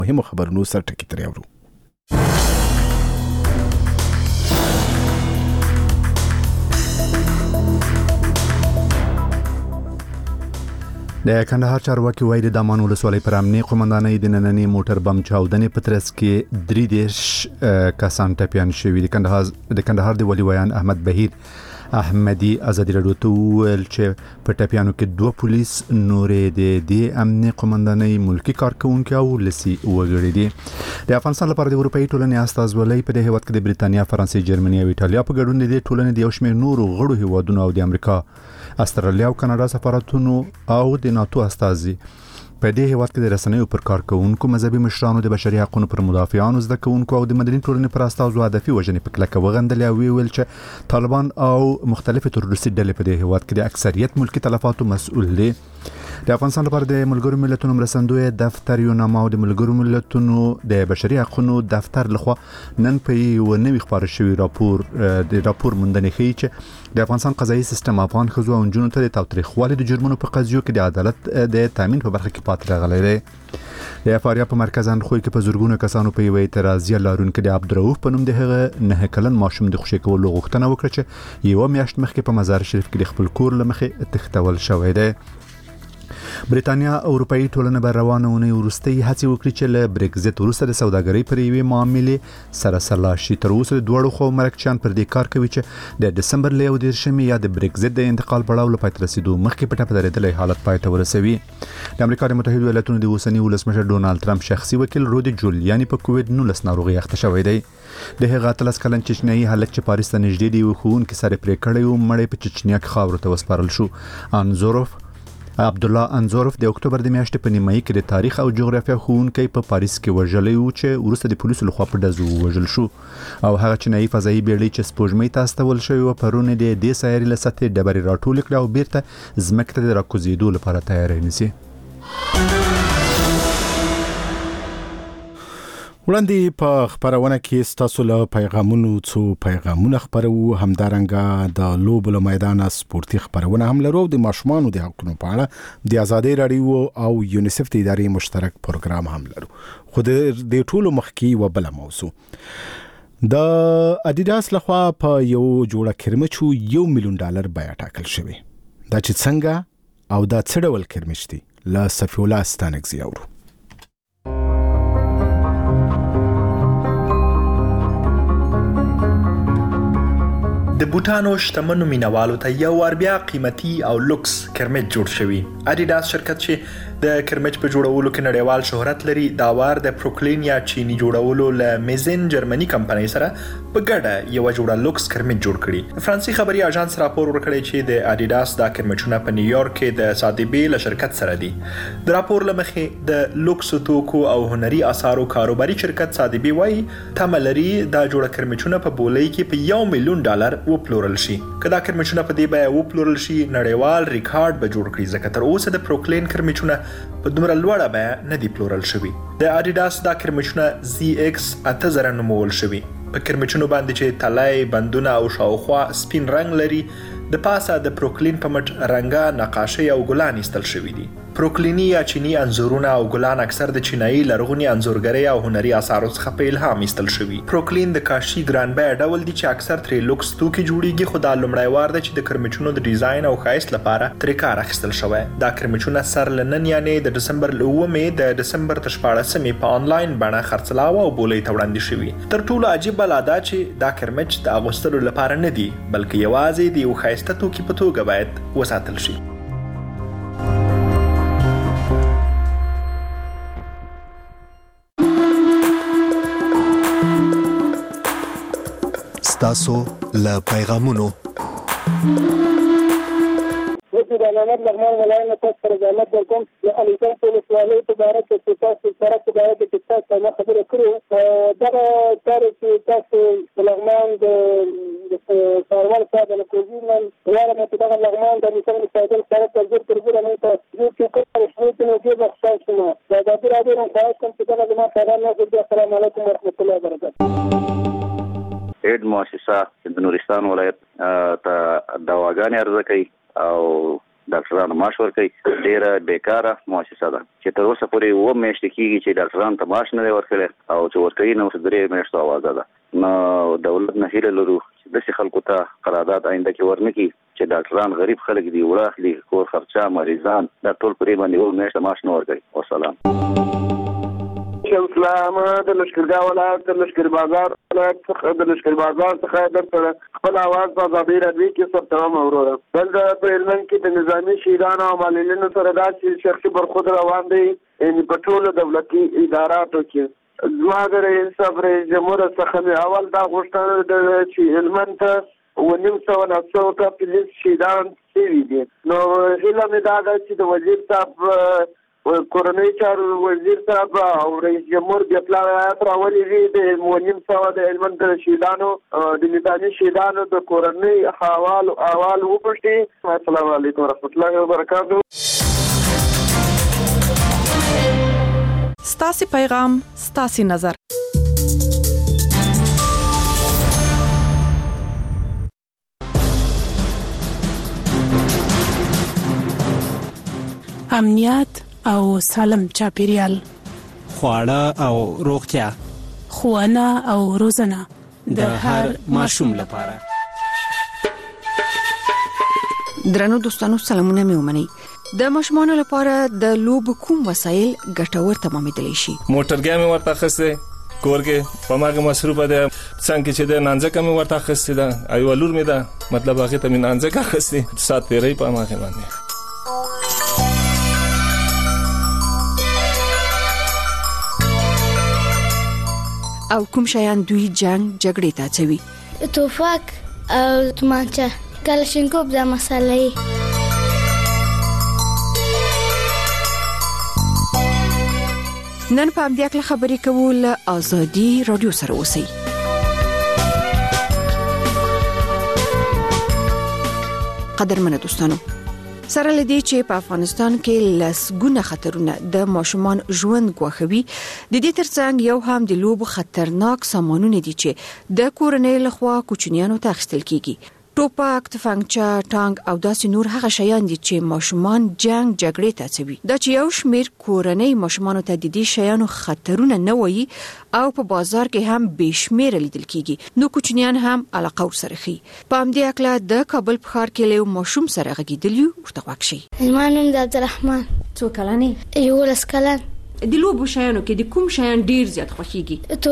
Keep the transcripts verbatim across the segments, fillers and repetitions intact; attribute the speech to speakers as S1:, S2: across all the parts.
S1: مهمو خبرونو سره ټکی ترې اورو. د کندهار چارواکي وایي د دامان ولسوالۍ پر امنیه قومندانۍ د نننۍ موټر بم چاودنې په ترڅ کې درې دېرش کسان ټپیان شوي. د کندهار د کندهار د ولي ویان احمد بهیر احمدی ازادي راډیو ته ویل چې په ټپیانو کې دوه پولیس نورې د دې امنیه قومندانۍ ملکی کارکونکي او لسی وګړي دي. د افغانستان لپاره د اروپאי ټولنې استازولۍ په دې هیواد کې د بریتانیا، فرانسې، جرمني او ایټالیا په ګډون د ټولنې د یو شمېر نورو غړو هیوادونو او د امریکا، استرالیا او کاناډا سفارتونو او د ناتو استازي په دې هیواد کې د رسنیو پر کارکونکو، مذهبي مشرانو، د بشري حقوقو پر مدافعانو، زده کوونکو او د مدني ټولنې پر استازو هدفي وژنې په کلکه وغندلې او ویل چې طالبان او مختلفې تروریستي ډلې په دې هیواد کې د اکثریت ملکی تلفاتو مسؤل دي. د افغانستان لپاره د ملګرو ملتونو مرستندوی دفتر یو نامه او د ملګرو ملتونو د بشري حقوقو دفتر لخوا نن په یو نوي خبر شوی راپور د راپور موندنې ښیي چې د افغانستان قضایي سیستم افغان ښځو او نجونو ته د تاوتریخوالي د جرمونو په قضیو کې د عدالت د تامین په برخه کې پاتې راغلی دی. د افاریقا په مرکز اندخوی کې په زورګونو کسانو په یو اعتراضیه لارونکو د عبدالرؤف په نوم د هغه نه کلن ماشوم د خوشي کولو غوښتنه وکړه چې یو میاشت مخکې په مزار شریف کې د خپل کور لمخې تختول شوی دی. بریتانیا او اروپאי ټولنه به روانه ونې ورستۍ هڅې وکړي چې له بریکزیت وروسته د سوداګرۍ پر یوې معاملې سره سلا شي. تر اوسه د دواړو خوا مرکچیان پر دې کار کوي چې د دسمبر له یو دېرشمې یا د بریکزیت د انتقال پړاو له پای ته رسیدو مخکې په ټپه درېدلی حالت پای ته ورسوي. د امریکا د متحدو ایالاتونو د اوسني ولسمشر ډونالد ټرمپ شخصي وکیل رودي جولیاني په کووډ نولس ناروغي اخته شوی دی. د هغه اتلس کلن چچنیایي هلک چې پاریس ته نږدې دی ښوونکي سره پرې کړی و مړی په چچنیا کې خاورو ته وسپارل شو. انزوروف عبدالله انزوروف د اکتوبر د میاشتې په نیمایي کې د تاریخ او جغرافیه ښوونکی په پاریس کې وژلی و چې وروسته د پولیسو لخوا په ډزو ووژل شو. او هغه چینایي فضایي بیړۍ چې سپوږمۍ ته استول شوې وه پرون د دې سیارې له سطحې ډبرې راټولې کړې او بیرته ځمکې ته د راکوزېدو لپاره تیاری نیسي. وړاندې په خبرونه کې ستاسو له پیغامونو څو پیغامونه خبرو، همدارنګه د لوبو له میدانه سپورتي خبرونه هم لرو، د ماشومانو د حقوقو په اړه د ازادي راډیو او یونیسف د ادارې مشترک پروګرام هم لرو. خو د دې ټولو مخکې یوه بله موضوع د اډیداس لخوا په یو جوړه کرمچو یو میلیون ډالر بیه ټاکل شوې. دا چې څنګه او دا څه ډول کرمچ دی له صفی الله ستانکزي اورو.
S2: د بوټانو شتمنو مینوالو ته یو وار بیا قیمتي او لوکس کرمچ جوړ شوی. اډیداس شرکت چې د کرمچ په جوړولو کې نړیوال شهرت لري، دا وار د پروکلین یا چینی جوړولو له میزن جرمني کمپنۍ سره په ګډه یو جوړه لوکس کرمچ جوړ کړي. فرانسوي خبري اژانس راپور ورکړی چې د اډیداس دا کرمچونه په نیویارک کې د سادبي له شرکت سره دي. د راپور لمخې د لوکس توکو او هنري اثارو کاروباري شرکت سادبي وایي تمه لري دا جوړه کرمچونه په بولۍ کې په یو میلیون ډالر وپلورل شي. که دا کرمچونه په دې بیه وپلورل شي نړیوال ریکارډ به جوړ کړي، ځکه تر اوسه د پروکلین کرمچونه په دومره لوړه بیه نه دي پلورل شوي. د اډیداس دا کرمچونه زی ایکس اته زره نومول شوي. په کرمچونو باندې چې تلای، بندونه او شاوخوا سپین رنګ لري، د پاسه د پروکلین په مټ رنګه نقاشۍ او ګلان ایستل شوي دي. پروکلینی یا چینی انځورونه او ګلان اکثر د چینایي لرغوني انځورګرۍ او هنري اثارو څخه په الهام ایستل شوي. پروکلین د کاشي ګران بیه ډول دي چې اکثر ترې لوکس توکي جوړیږي، خو دا لومړی وار دی چې د کرمچونو د ډیزاین او ښایست لپاره ترې کار اخیستل شوی. دا کرمچونه سر له نن یعنې د ډسمبر له اوومې د ډسمبر تر شپاړسمې په آنلاین بڼه خرڅلاوه او بولۍ ته وړاندې شوي. تر ټولو عجیبه لا دا چې دا کرمچ د اغوستلو لپاره نه دي، بلکې یوازې د یو ښایسته توکي په توګه باید وساتل شي.
S3: تاسو له پیغامونو
S4: وفي برنامج لغمان ولاية تذكر زعمت لكم لأليسان في الإسرائيلية تبارك التساس الفرق تبارك التساس ما خبر كله دغه تاريخ تاسو لغمان د ساروال صاحب الكوزين ولا ما دغه لغمان د لسان السادل فرق تجربه ترجمه نه تاسو چې کوم شروط نه کې بخښل شو. دا د دې راډیو نه تاسو کوم څه دغه ما پیغام نه السلام علیکم ورحمت الله وبرکاته.
S5: اید مؤسسه د نورستان ولایت ته دواګانې عرضه کوي او ډاکټرانو معاش ورکوي. ډېره بیکاره مؤسسه ده چې تر اوسه پورې اووه میاشتې کېږي چې ډاکټرانو ته معاش نه دی ورکړی او چې ورکوي نو درې میاشتو اوازه ده. نو دولت نه هیله لرو چې داسې خلکو ته قرارداد آینده کې ورنکړي چې ډاکټران غریب خلک دي، وړه اخلي، کور خرچه، مریضان، دا ټول پرې باندې اووه میاشته معاش نه ورکوي. والسلام.
S6: اسلام د لشکرګاه ولایت د لشکر بازار ولایت څخه د لشکر بازار څخه درته خپل اواز په ازادي راډیو کې ثبتوم وروره. دلته په هلمند کې د نظامي شهیدانو او معلولینو سره داسې شخصي برخورد روان دی په ټولو دولتي اداراتو کې. زما د رئیس صاحب رئیس جمهور څخه مې اول دا غوښتنه ده چې هلمند ته اووه نیم سوه نهه ته پولیس شهیدان شوي دي. نو هیله مې دا ده چې د وزیر صاحب کورنۍ چارو وزیر صاحب او رئیس جمهور د پلان آیات راولېږي د اووه نیم سوه د هلمند د شهیدانو د نظامي شهیدانو د کورنۍ احوال احوال وپوښتي. السلام علیکم ورحمت الله وبرکاتو.
S7: ستاسې پیغام ستاسې نظر.
S8: امنیت او سالم چاپیریال،
S9: خواړه او روغتیا،
S8: ښوونه او روزنه
S9: د هر ماشوم لپاره.
S10: درنو دوستانو سلامونه مې ومنئ. د ماشومانو لپاره د لوب کوم وسایل ګټور تمامېدلی شي؟
S11: موټرګی مې ورته اخیستی، کور کې په ماغه مصروفه ده، څنګه چې د نانځکه مې ورته اخیستی ده، ایو لور مې ده، مطلب هغه ته مې نانځکه اخیستی، سات تیرې په ماغه باندې.
S10: او کوم شیان دوی جنگ جګړې ته اچوي؟
S12: توفک او تومانچه، کلاشینکوف د مسالې.
S10: نن په همدې اړه خبرې کوو له ازادي رادیو سره. اوسئ. قدرمنه دوستانو، سره لدی چې په افغانستان کې لسګونه خطرونه د ماشومان ژوند غوښوي، د دې ترڅنګ یو هم د لوب خطرناک سامانونه دي چې د کورنۍ لخوا کوچنیانو ته اخیستل کیږي. ټوپک، تفنګچه، ټانک او داسې نور هغه شیان دي چې ماشومان جنگ جګړې ته اچوي. دا چې یو شمیر کورنۍ ماشومانو ته د دې شیانو خطرونه نه وایي او په بازار کې هم بشمیره لیدل کیږي، نو کوچنیان هم علاقه ورسره خي. په همدې اړه د کابل په ښار کې له ماشوم سره غږیدلی ورته غوښ شي.
S12: زما نوم د عبدالرحمن.
S10: څو کلن یې؟
S12: یولس کلن.
S10: د لوبو شیانو کې د کوم شیان ډیر زیات خوښیږي؟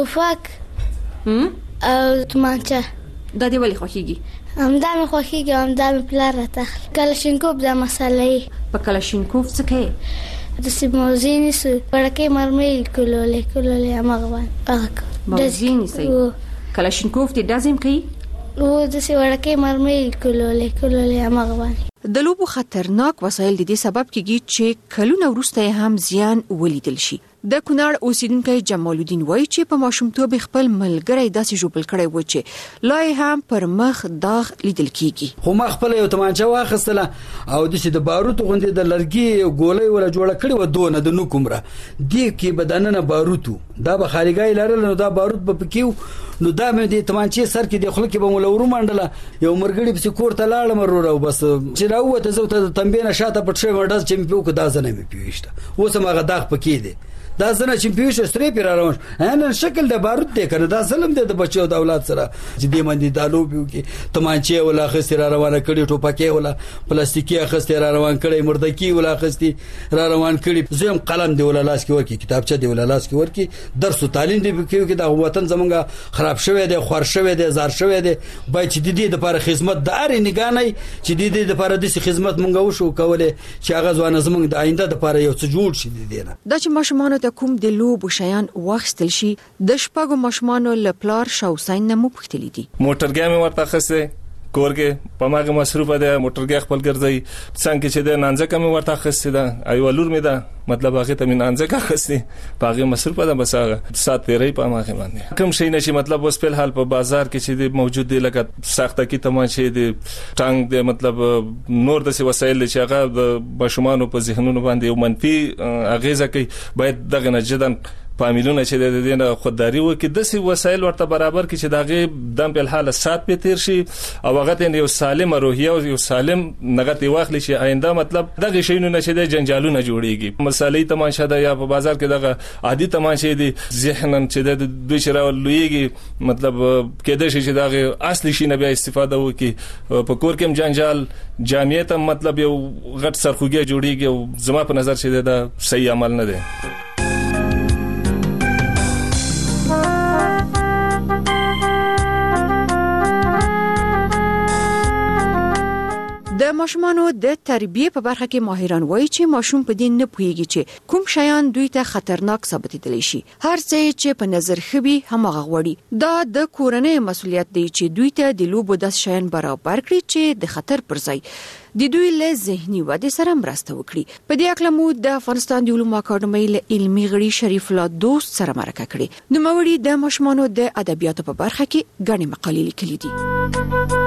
S12: توپک او تومانچه.
S10: دا دی ولې خوښیږي؟
S12: همدا مې خوښیږي، همدا مې پلار راته اخلي. کلاشینکوف د مسالې.
S10: په کلاشینکوف څه کوي؟
S12: د موضوع نیسو، وړکۍ مرمۍ کلولې کلولې هماغه باندې
S10: موضوع نیسي. کلاشینکوف دې ډازم کوي؟
S12: او داسې وړکۍ مرمۍ کلولې کلولې هماغه باندې.
S10: د لوبو خطرناک وسایل د دې سبب کیږي چې کلونه وروسته هم زیان ولیدل شي. د کونړ اوسیدونکی جمال الدین وایي چې په ماشومتوب خپل ملګری داسې جوړ کړی و چې لای هم پر مخ داغ لیدل کیږي.
S13: خو ما خپل یو تمانچه واخیستله او د سید باروت غوندې د لرګي ګولۍ ولا جوړه کړې و، دونه د نو کومره دی کې بدننه باروتو، دا به خارګای لرل، نو دا باروت به پکېو، نو دا مې د تمانچې سر کې د خلک به مولورو منډله. یو مرګړي په کور ته لاړم ورور او بس چې راوته زو ته تنبینه شاته پټ شوی ورډز چې مې په کو دا زنه مې پیوښته، اوس ما غداغ پکې دی، دا زنه چې پیوښه ستري پر روان ان شکل د بارود دی کنه، دا ظلم دی د بچو د اولاد سره چې دې باندې دالو بیو کې تمانچې ولا خسته را روانه کړي، ټوپکې ولا پلاستیکي خسته را روان کړي، مردکی ولا خسته را روان کړي، زم قلم دی ولا لاس کې ورکی، کتابچه دی ولا لاس کې ورکی، درس او تعلیم دی کې کې د وطن زمونږه خراب شوی دی، خور شوی دی، زار شوی دی، بای چې د دې لپاره خدمت د اړ نه غانې چې د دې لپاره د خدمت مونږ وشو کوله چې هغه ځوان زمونږ د آینده لپاره یو څه جوړ شي دی نه.
S10: دا چې ماشومان ته کوم د لوبو شیان واخیستل شي، د شپږو ماشومانو له پلار شاوسین نه مو پوښتلي دي.
S11: موټرګی مې ورته اخیستی، کور کې په ماغه مصروفه ده، موټرګی خپل ګرځي، څنګه چې د نانځکه مې ورته اخیستی ده، ایو لور مې ده، مطلب هغه ته مې نانځکه اخیستی، په هغه مصروفه ده، بس هغه سات تیرې په ماغه باندې. کوم شي نشي مطلب اوس په حال په بازار کې چې موجود دي لکه سخته کې تمانچې دي، ټانک دي، مطلب نور د وسایل چې هغه د ماشومانو په ذهنونو باندې یو منفي اغیزه کوي، باید دغه نه جدن فامیلونه چې د دې نه خودداري وکړي د وسایل ورته برابر کړي چې دغه دم په حال سات په تیر شي او هغه ته یو سالم روحیه او یو سالم نغتی واخلي چې آینده مطلب دغه شینو نشه د جنجالونه جوړيږي مسالې تماشا ده یا په بازار کې دغه عادي تماشې دي ذهنن چې د دوی سره لویږي مطلب کېدای شي چې دغه اصلي شي نه بیا استفاده وکړي په کور کې جنجال جامعیت مطلب یو غټ سرخوږی جوړيږي او زما په نظر چې دا صحیح عمل نه دی.
S10: د ماشومانو د تربیه په برخه کې ماهران وایي چې ماشوم په دې نه پوهیږي چې کوم شیان دوی ته خطرناک ثابتېدلی شي. هر څه چې په نظر خوي همغه غوړي. دا د کورنۍ مسؤلیت دی چې دوی ته د لوبو د شیان برابر کړي چې د خطر پر ځای د دوی له ذهني ودې سره مرسته وکړي. په دې اړه مو د افغانستان د علومو اکاډمۍ له علمي غړي شریف الله دوست سره مرکه کړې. نو موري د ماشومانو د ادبیاتو په برخه کې غني مقالې لیکلې دي.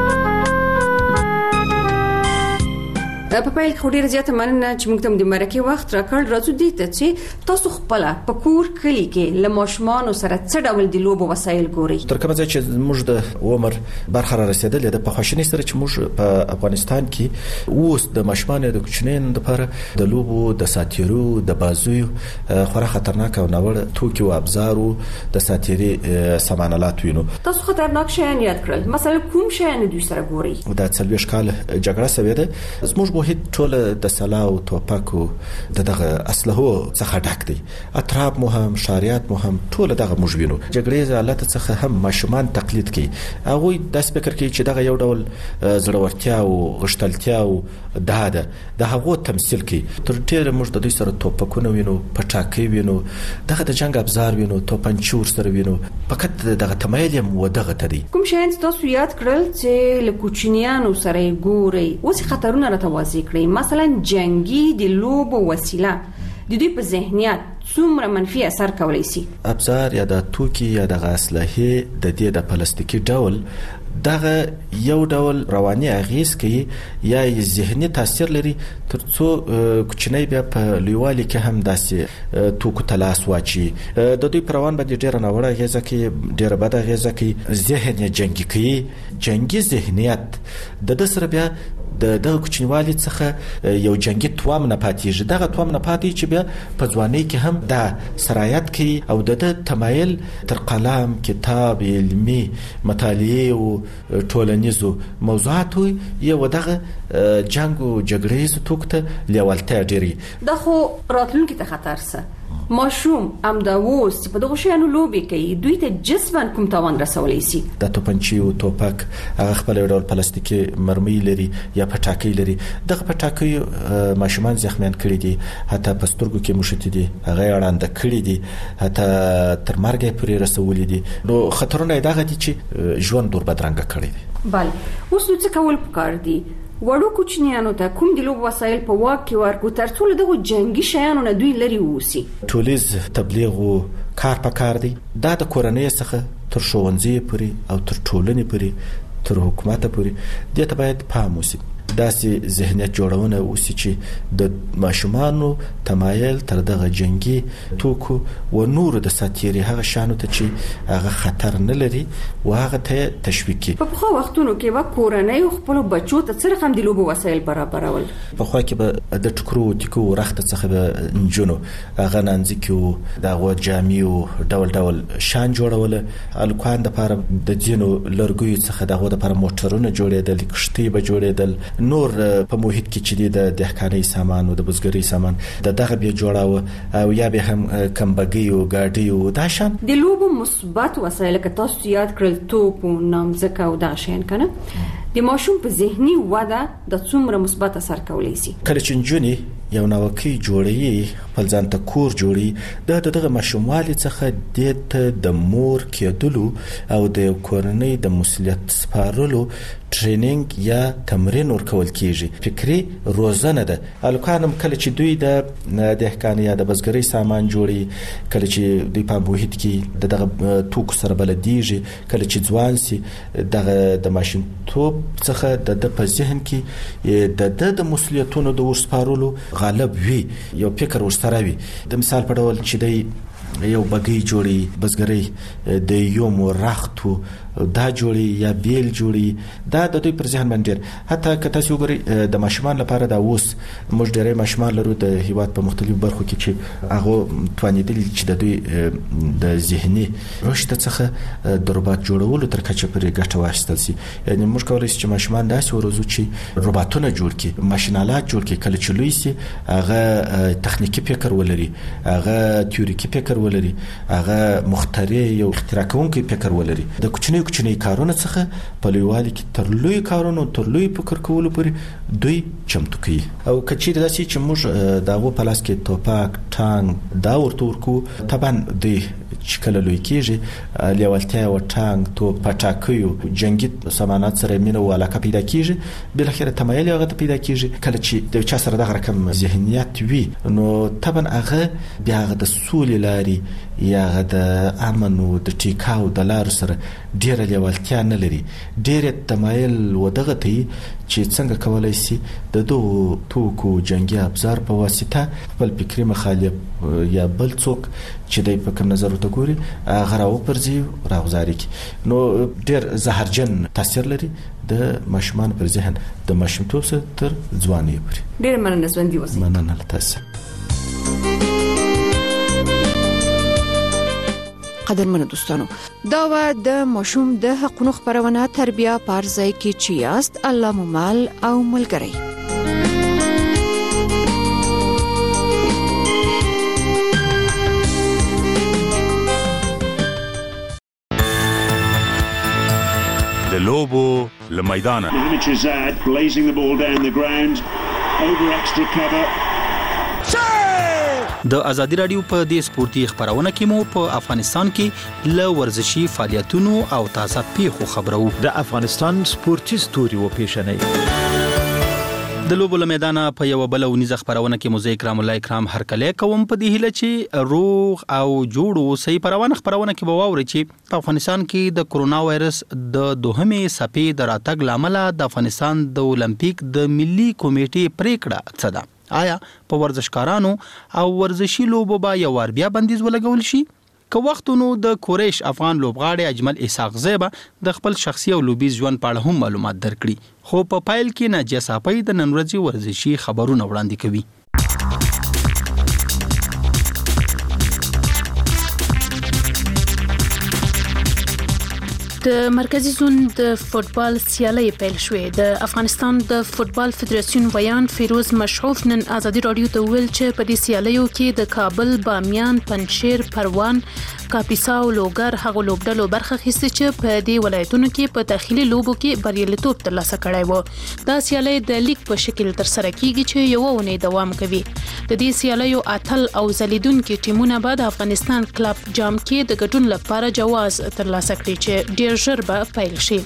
S14: په پیل کې ډیره زیاته مننه چې موږ ته د مرکه وخت راکړ. راځو دې ته چې تاسو خپل په کور کلی کې له ماشومانو سره څه ډول د لوبو وسایل ګوري؟
S15: تر کومه ځای چې موږ د عمر برخه را رسیدلې ده په خوشنۍ سره چې موږ په افغانستان کې اوس د ماشومانو د کوچنین لپاره د لوبو د ساتیرو د بازویو خورا خطرناک او ناوړه توکي او ابزارو د ساتيري سامانالات وینو.
S14: تاسو خطرناک شیان یاد کړل، مثلا کوم شیان دوی سره ګوري؟
S15: دا څلويش کال جګړه سوي ده. زموږ وحید ټول د سلاو توپکو دغه اسلحو څخه ډک دي. اطراب مهم، شاریات مهم، ټول دغه موږ وینو. جګړې حالت څخه هم ماشومان تقلید کوي. هغه د فکر کوي چې دغه یو ډول زړورتیا او غشتلتیا او داده د هغه تمثيل کوي. تر ډیره موږ د دوی سره توپکونه وینو، پټاکي وینو، دغه د جنگ ابزار وینو، توپنچور سره وینو. فقط دغه تمایل هم ودغه تدي.
S14: کوم شاین تاسو یاد کړل چې له کوچنیانو سره ګوري اوس خطرونه راته واضح کړئ؟ مثلا جنگي د لوبو وسیله د دوی په ذهنیت څومره منفي اثر کولی شي؟
S15: ابزار یا د توکي یا د اسلحې د دې د پلاستیکي ډول دغه یو ډول رواني اغیز کوي یا ذهني تاثیر لري ترڅو کوچنی بیا په لویوالي کې هم داسې توکو تلاس واچي. د دوی پروان باندې ډیر نه وړه غیزه کوي، ډیر بد غیزه کوي، ذهن یې جنگي کوي. جنگي ذهنیت د د سره بیا د دغه کوچنیوالي څخه یو جنگي توام نه پاتېږي. دغه توام نه پاتې چې بیا په ځوانۍ کې هم دا سرایت کوي او د تمایل تر قلم، کتاب، علمي مطالعه او ټولنیزو موضوعاتو یو دغه جنگ او جګړې ستوکته لیوالتیا ډیری.
S14: دا خو راتلونکي ته خطر سه. ماشوم ام دا ووس چې په دغه شیانو لوبي کوي دوی ته جسمن کوم تاوان رسولی شي؟
S15: د توپنچي او توپک هغه خپل ډول پلاستیکي مرمۍ لري یا پټاکي لري. دغه پټاکي ماشومان زخمیان کړي دي، حتی په سترګو کې مشتي دي، هغه اړاند کړي دي، حتی تر مرګ پورې رسولي دي. نو خطرونه دغه دي چې ژوند دور بدرنګ کړي دي.
S14: بل اوس څه کول پکار دي؟ وړو کوچنیانو ته کوم د لوبو وسایل په واک کې ورکو ترڅو له دغه جنگي شیانو نه دوی لري ووسی؟
S15: ټولیز تبلیغ او کار پکار دی. دا د کورنۍ څخه تر ښوونځي پورې او تر ټولنې پورې تر حکومت پورې دې ته باید پام وشي. داسې ذهنیت جوړونه وسی چې د ماشومانو تمایل تر دغه جنگي توکو و نور د ساتيري هغه شانو ته چې هغه خطر نه لري و هغه ته تشویق کی.
S14: په خو وختونو کې وا کورنۍ خپل بچو ته سره هم د لوبو وسایل برابرول.
S15: په خو کې به د ټکرو ټکو رخت څخه به نجونو هغه نانځکو دغه جامي او ډول ډول شان جوړول. الکوان د لپاره د جنو لرګوي څخه دغه د لپاره موټرونه جوړېدل، کشتۍ به جوړېدل. نور په محیط کې چې د دهقانۍ سامان او د بزګرۍ سامان د دغه به جوړاو او یا به هم کمبګي او ګاډي او داشان
S14: د لوبو مثبت وسایل که تاسو یاد کړل توپ او نامځکه او داشان کنه د ماشوم په ذهني وده د څومره مثبت اثر کولی شي؟
S15: کله چې جونی یو نوکی جوړي خپل ځان ته کور جوړي د دغه ماشوموالي څخه د مور کېدلو او د کورنۍ د مسؤلیت سپارلو ټریننګ یا تمرین ورکول کیږي. فکری روزنه ده. الکانم کله چې دوی د دهقان یا د بزګرۍ سامان جوړي، کله چې دوی په محیط کې دغه توکو سره بلدیږي، کله چې ځوان سي دغه د ماشین توپ څخه د په ذهن کې د د مسؤلیتونو د ورسپارلو غالب وي، یو فکر ورسره وي. د مثال په ډول چې دی یو بګي جوړي بزګري د یو مورختو دا جوړي یا بیل جوړي دا د دوی پر ذهن باندې حتی کته سوګري د ماشومان لپاره دا اوس موږ ډېرې ماشومان لرو د هیواد په مختلفو برخو کې چې هغه توانیدل چې د دوی د ذهني رشد څخه د روباټ جوړولو تر کچه پرې ګټه واخیستل شي. یعنی موږ کولای شو چې ماشومان داسې ورزو چې روباټونه جوړ کړي، ماشینالات جوړ کړي، کله چې لوی شي هغه تخنیکی فکر ولري، هغه تیوریکي فکر ولري، هغه مخترع یو اختراع کوونکی فکر ولري. د کوچنی کوچنی کارونه څخه په لویوالي کې تر لوی کارونو تر لوی فکر کولو پورې دوی چمتو کوي. او کچیر داسې چې موږ داغه په لاس کې توپاک ټانک دا ورته ورکو طبعا دوی چې کله لوی کېږي لیوالتیا او ټانک تو پټاکیو جنگي سامانات سره مینه او علاقه پیدا کیږي، بل اخر تمایل هغه ته پیدا کیږي. کله چې د چا سره د رقم ذهنیت وي نو طبعا هغه بیا د سولې لاري یا د امن او د ټیکاو د لار سره ډیره لیوالتیا نه لري، ډیره تمایل ودغه ته چې څنګه کولای شي د دوه توکو جنگي ابزار په واسطه خپل فکری مخالف یا بل څوک چې د په کوم نظر ته ګوري هغه راو پرځي راغزاري کی. نو ډیر زهرجن تاثیر لري د ماشومان پر ذهن د ماشومتوب سره تر ځواني پورې.
S14: ډیر مننه ژوندۍ اوسئ.
S15: مننه تاسو.
S10: قدرمنو دوستانو، دا و د ماشوم د حقوقو خبرونه تربیه پارځای کې چې یاست الله ممال او ملګری.
S16: د لوبو لمیدانه
S17: Hamid blazing the ball down the ground over extra cover.
S18: د ازادي رادیو په دې سپورتي خبرونه کې مو په افغانستان کې ل ورزشي فعالیتونو او تازه پیښو خبرو.
S19: د افغانستان سپورتي ستوري و پیښنې
S18: د لوبو لمیدانه په یو بل ونیزه خبرونه کې مو کرام الله کرام هر کله کوم په دې هله چې روغ او جوړو صحیح پروانه خبرونه کې بواوري چې په افغانستان کې د کرونا وایرس د دوهمې سپې د راتګ لامل د افغانستان د اولمپیک د ملي کمیټې پریکړه څه ده؟ آیا په ورزشکارانو او ورزشي لوبو با یو ور بیا بندیز ولګول شي؟ که وختونو د کوریش افغان لوبغاړي اجمل اسحاق زیبا د خپل شخصي او لوبي ژوند په اړه هم معلومات درکړي، خو په پایل کې ناجیه صافی د نن ورځې ورزشي خبرونه وړاندې کوي.
S8: د مرکزی زون د فوتبال سیالي پیل شوې. د افغانستان د فوتبال فدراسیون بیان فیروز مشعوف نن ازادي رادیو ته ویل چې په دې سیالیو کې د کابل، بامیان، پنجشیر، پروان، کاپیسا او لوګر هغه لوبډلو برخه اخیستې چې په دې ولایتونو کې په داخلي لوبو کې بریالیتوب ترلاسه کړی و. دا سیالي د لیګ په شکل تر سره کیږي چې یو ونې دوام کوي. د دې سیالیو اتل او زلیدونکو ټیمونه به د افغانستان کلب جام کې د ګډون لپاره جواز ترلاسه کړي چې ډیر ژر به پیل شي.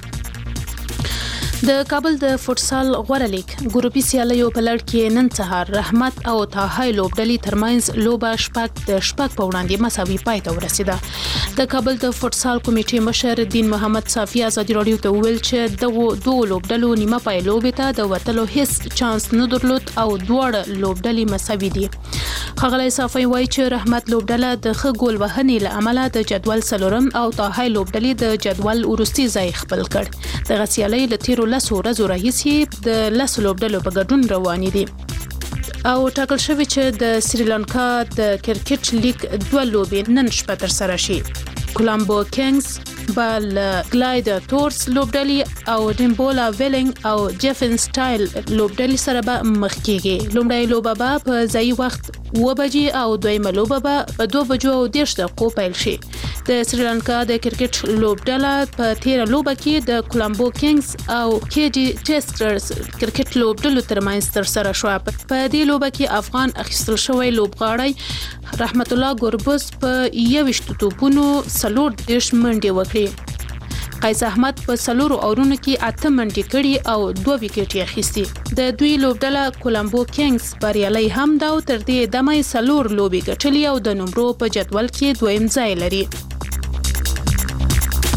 S8: د کابل د فوتسال غوړه لیګ ګروپي سیالیو په لړ کې نن سهار رحمت او طاهای لوبډلې ترمنځ لوبه شپږ د شپږ په وړاندې مساوي پای ته ورسیده. د کابل د فوتسال کمیټې مشر دین محمد صافی ازادي رادیو ته ویل چې دغه دوه لوبډلو نیمه پای لوبې ته د وتلو هیڅ چانس نه درلود او دواړه لوبډلې مساوي دي. خغلی صافی وایي چې رحمت لوبډله د ښه ګول وهنې له امله د جدول څلورم او طاهای لوبډلې د جدول وروستي ځای خپل کړ. دغه سیالي له تیرو لسو ورځو راهیسې د لسو لوبډلو په ګډون روانې دي او ټاکل شوی چې د سریلانکا د کرکټ لیګ دوه لوبې نن شپه ترسره شي. کولامبو کینګز بل ګلایډاتورز لوبډلې او ډیمبولا ویلنګ او جیفن سټایل لوبډلې سره به مخ کیږي. لومړی لوبه به په ځای وخت و بجې او دویمه لوبه به په دوه بجو او دېرش دقیقو پیل شي. د سریلانکا د کرکټ لوبډله په تیره لوبه کې د کولامبو کینګز او کې جی چیسټرز کرکټ لوبډلو ترمنځ ترسره شو. په دې لوبه کې افغان اخیستل شوی لوبغاړی رحمت الله ګوربز په یوشت توپونو سلور دیش منډي وکړي. قیس احمد په سلور اورونو کې اته منډي کړي او دوه وکټ اخیستي. د دوی لوبډله کولامبو کینګز بریالي هم دا تر دې دمه سلور لوبي ګټلي او د نمبرو په جدول کې دویم ځای لري.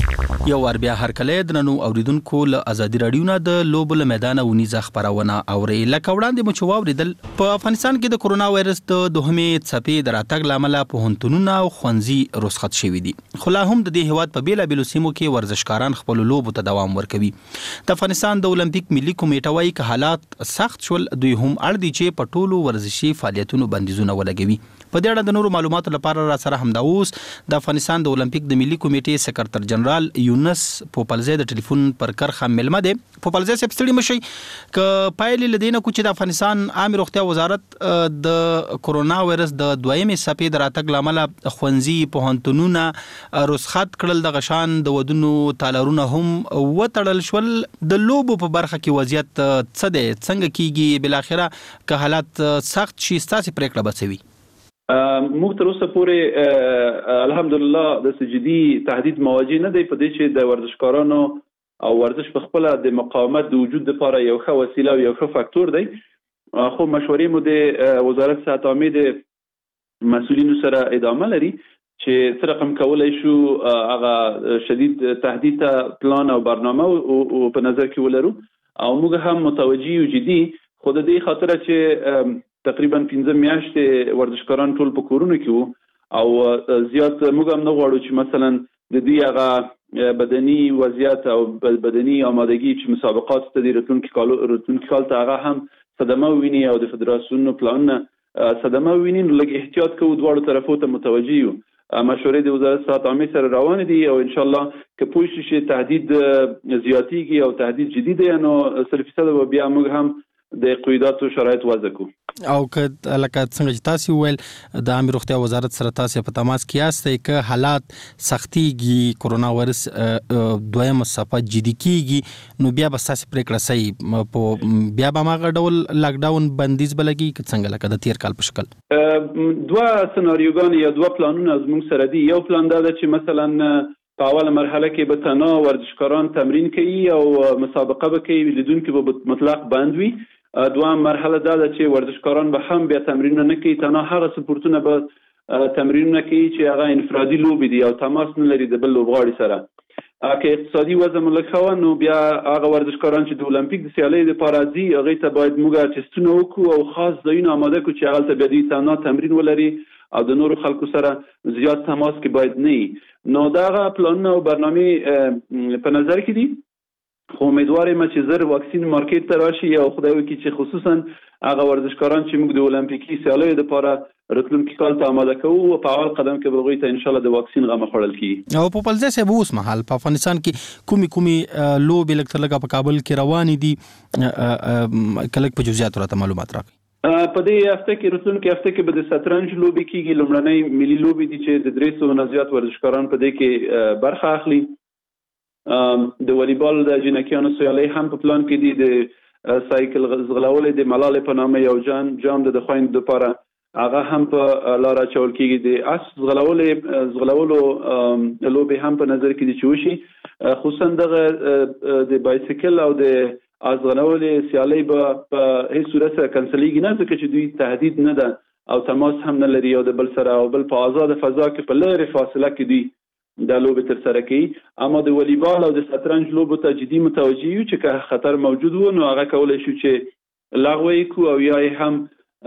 S18: یو ور بیا هر کله د ننو اوریدونکو له ازادي رادیو نه د لوبل میدان ونیزه خبرونه اوري لکه وړاندې مو چواوریدل په افغانستان کې د کرونا وایرس د دوهمې څپې دراتګ لامل په هنتونونه او خونځي رخصت شوې دي خو لا هم د دې هواد په بیلا بیلو سیمو کې ورزشکاران خپل لوبو ته دوام ورکوي د افغانستان د اولمپیک ملي کمیټه وايي ک حالات سخت شول دوی هم اړ دي چې په ټولو ورزشي فعالیتونو بندیزونه ولګوي په دې اړه د نورو معلوماتو لپاره را سره همدا اوس د افغانستان د اولمپیک د ملي کمیټې سکرټر جنرال یونس پوپلزی د ټلیفون پر کرخه ملمه ده پوپلزی سپ ستړي مشي ک پایلې لدینه کوچ د افغانستان عامه روغتیا وزارت د کرونا وایرس د دویمې څپې دراتګ لامل خونځي په هنتونونه رخصت کړل د غشان د ودونو تالرونه هم وټړل شول د لوبو په برخه کې وضعیت څه ده څنګه کیږي بل اخره ک حالات سخت شي ستاسو پریکړه بچوي
S20: موږ تر اوسه پورې الحمدلله د سجدي تهدید مواجه نه دی په دې چې د ورزشکارانو او ورزش په خپل د مقاومت د وجود لپاره یو ښه وسیله او یو ښه فاکتور دی خو مشورې مو د وزارت صحت عامه د مسؤلینو سره ادامه لري چې څه رقم کولای شو هغه شدید تهدید پلان او برنامه او په نظر کې ولرو او موږ هم متوجي او جدي خو د دې خاطر چې تقریبا پنځه میاشتې ورزشکاران ټول په کورونو کې وو او زیات موږ هم نه غواړو چې مثلا د دې هغه بدني وضعیت او بدني آمادګي چې مسابقات ته د راتلونکي کال راتلونکي کال ته هغه هم صدمه ویني او د فدراسیون پلان صدمه ویني نو لږ احتیاط کوو دواړو طرفو ته متوجي یو مشورې د وزارت صحت عامه سره روان دي او ان شاء الله که پوه شي چې تهدید زیاتیږي او تهدید جدي دی نو صرف فیصد بیا موږ هم د قیوداتو شرایط وضع کو
S18: او که لکه څنګه چې تاسو ویل د عامه روغتیا وزارت سره تاسو په تماس کې یاستئ چې حالات سختيږي کرونا وایرس دویمه څپه جدي کیږي نو بیا به تاسو پریکړه صحیح په بیا به ما غډول لاک ډاون بندیز بلګي چې څنګه لکه د تیر کال په شکل
S20: دوه سناریوګان یا دوه پلانونه زموږ سره دي یو پلان دا چې مثلا په اوله مرحله کې به تنها ورزشکاران تمرین کوي او مسابقه به کوي لیدونکو به مطلق بند وي دوام مرحله دا ده چې ورزشکاران به هم بیا تمرینونه نه کوي تنها هغه سپورتونه به تمرینونه کوي چې هغه انفرادي لوبي دي او تماس نه لري د بل لوبغاړي سره که اقتصادي وضع ملکه نو بیا هغه ورزشکاران چې د اولمپیک د سیالیو لپاره ځي هغه ته باید موږ ټیسټونه وکړو او خاص ځایونه آماده کړو چې هغه ته بیا د تنها تمرین ولري او د نورو خلکو سره زیات تماس کې باید نه نو دا هغه پلانونه او برنامه په نظر کې دي خو امیدوارم چې زر واکسین مارکیټ ته راشي او خدای وکړي چې خصوصا هغه ورزشکاران چې موږ د اولمپیکي سیالیو لپاره راتلونکي کال ته آماده کوو او په اول قدم کې به ته ان شاء الله د واکسین غو مخړل کی
S18: او په پلځه سه بوس محل په افغانستان کې کومي کومي لوب الکترلګه په کابل کې روان دي کله په جزئیات راته معلومات راکړي
S20: په دې هفته کې راتلونکي هفته کې به د شطرنج لوبي کېږي لومړنۍ ملي لوبي دي چې د درې سوه نه زیات ورزشکاران په دې کې برخه اخلي د والیبال د جنکیانو سیالي هم په پلان کې دي د سایکل زغلول د ملال په نامه یو جام جام د خويند لپاره هغه هم په لار چول کېږي د اس زغلول زغلولو لوبي هم په نظر کې دي چې وشي خصوصا د د بایسیکل او د ازغلول سیالي په هیڅ صورت سره کنسلېږي نه ځکه چې دوی تهدید نه ده او تماس هم نه لري او د بل سره او بل په آزاد فضا کې په لری فاصله کې دي د لوب تر سره کوي اما د والیبال او د شطرنج لوبو ته جدي متوجي یو چې خطر موجود وو نو هغه کولای شو چې لغوي کو او یا هم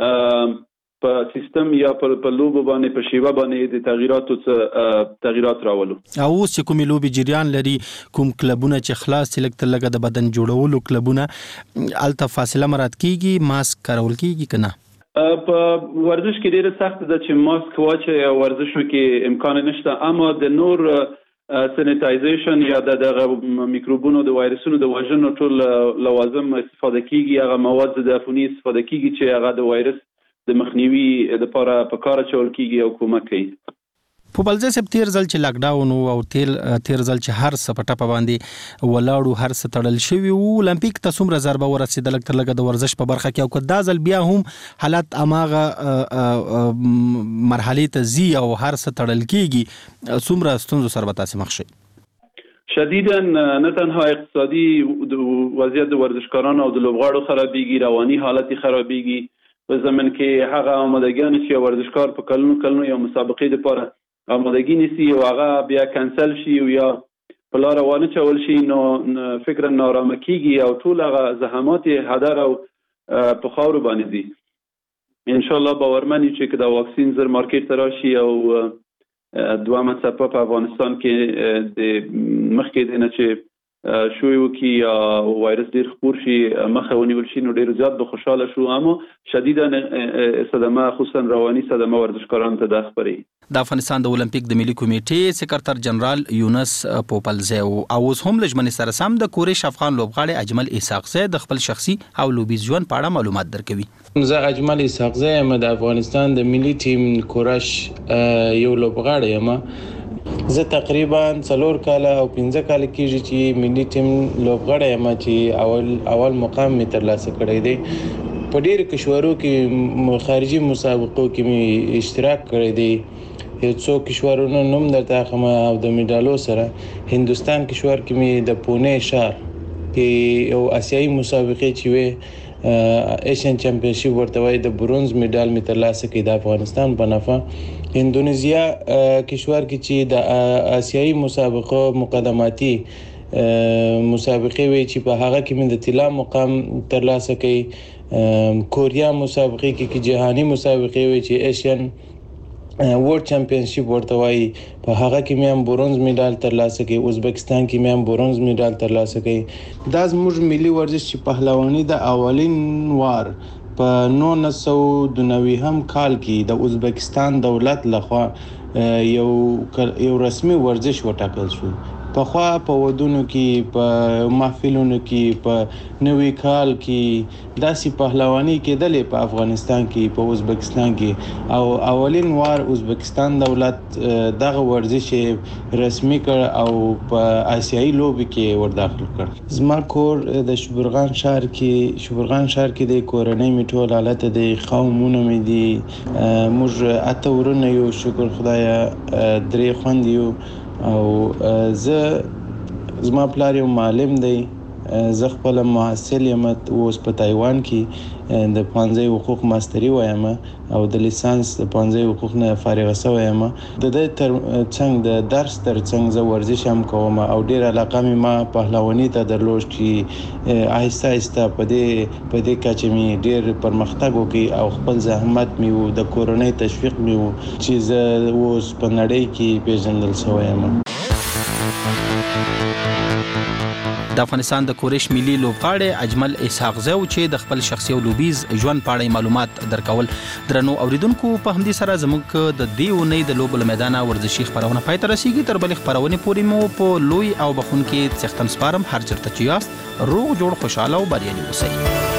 S20: په سیستم یا په لوبو باندې په شیوه باندې د تغییراتو څخه تغییرات راولو
S18: او اوس چې کومې لوبي جریان لري کوم کلبونه چې خلاص سلیکټ لګه د بدن جوړولو کلبونه الته فاصله مراد کیږي ماسک کارول کیږي کنه
S20: په ورزش کې ډیره سخت ده چې ماسک واچي او ورزشو کې امکان نشته اما د نور سانیټایزیشن یا د میکروبونو د وایرسونو د وژنو ټول لوازم استفاده کیږي هغه مواد د عفونی استفاده کیږي چې هغه د وایرس د مخنیوي لپاره په کار چول کیږي او کومک کوي
S18: په بلځه سپ تیر ځل چې لاک ډاون او تیر تیر ځل چې هر څه پټه باندې ولاړو هر څه تړل شوی او اولمپیک ته څومره ضربه ورسېدل تر لګه د ورزش په برخه کې او کدا ځل بیا هم حالت اماغه مرحله ته زی او هر څه تړل کیږي څومره ستونزو سره به تاسو مخ شئ
S20: شدیداً نه تنها اقتصادي وضعیت د ورزشکارانو او د لوبغاړو خرابېږي رواني حالت خرابېږي په زمن کې هغه آمادګان چې ورزشکار په کلونو کلونو یو مسابقې لپاره آمادګی نسی او هغه بیا کانسل شي او یا په لار روانه چول شي نو فکر نارامه کیږي او ټول هغه زحمات هدر او په خاور باندې دي ان شاء الله باورمن یو چې دا واکسین زر مارکیټ ته راشي او دوامه څپه په افغانستان کې د مخکې دینه چې شوی وکي یا وایرس ډیر خپور شي مخه ونیول شي نو ډیر زیات د خوشاله شو اما شدیدا صدمه خصوصا رواني صدمه ورزشکارانو ته د خبري
S18: د افغانستان د اولمپیک د ملي کمیټې سکرټر جنرال یونس پوپلزی او اوس هم لجمن سره سم د کورش افغان لوبغاړي اجمل اسحاقزی د خپل شخصي او لوبي ژوند په اړه معلومات درکوي.
S21: زه اجمل اسحاقزی یم د افغانستان د ملي ټیم کورش یو لوبغاړی یم. زه تقریبا څلور کاله او پنځه کاله کېږي چې ملي ټیم لوبغاړی یم چې اول اول مقام می ترلاسه کړی دی. په ډېرو کشورو کې خارجي مسابقو کې می اشتراک کړی دی. یو څو کشورونو نوم درته اخلم او د میډالو سره هندستان کشور کې می د پونه ښار کې یو آسیایي مسابقې چې وي ایشین چمپیونشپ ورته وایي د برونز میډال می ترلاسه کړی د افغانستان په نفع. اندونیزیا کشور کې چې د آسیایي مسابقو مقدماتي مسابقې وي چې په هغه کې من د طلا مقام ترلاسه کړي. کوریا مسابقې کې کې جهاني مسابقې وي چې ایشین ورلد چمپیونشپ ورته وایي په هغه کې مې هم برونز میډال ترلاسه کړي. ازبکستان کې مې هم برونز میډال ترلاسه کړي. دا زموږ ملي ورزش چې پهلواني د اولین وار په نولس سوه نوي کال کې د ازبکستان دولت لخوا یو یو رسمي ورزش وټاکل شو. په خوا په ودونو کې په محفلونو کې په نوي کال کې داسې پهلواني کېدلې په افغانستان کې په ازبکستان کې او اولین وار ازبکستان دولت دغه ورزش رسمي کړ او په آسیایي لوبې کې ورداخل کړ. زما کور د شبرغان ښار کې شبرغان ښار کې د کورنۍ می ټول حالت د قومونه می دي. موږ اته ورونه یو شکر خدایا درې خوند یو او زه زما پلار یو معلم دی. زه خپل محصل یم اوس په تایوان کې د پانځه حقوق ماستری وایم او د لیسانس د پانځه حقوق نه فارغ شوی یم. د دې تر څنګ د درس تر څنګ زه ورزش هم کوم او ډیر علاقه مې ما پهلواني ته درلود چې آهسته آهسته په دې په دې کچې مې ډیر پرمختګ وکړ او خپل زحمت مې وو د کورنۍ تشویق مې وو چې زه اوس په نړۍ کې پیژندل شوی یم.
S18: د افغانستان د کورش ملي لوبغاړي اجمل اسحاقزی چې د خپل شخصي او لوبیز ژوند په اړه معلومات درکول. درنو اوریدونکو په همدې سره زموږ د دې ونې د لوبو میدان ورزشي خبرونه پای ته رسیږي. تر بلې خبرونه پورې مو په لوی او بخون کې څښتن سپارم. هر چیرته چې یاست روغ جوړ خوشاله او بریالي اوسئ.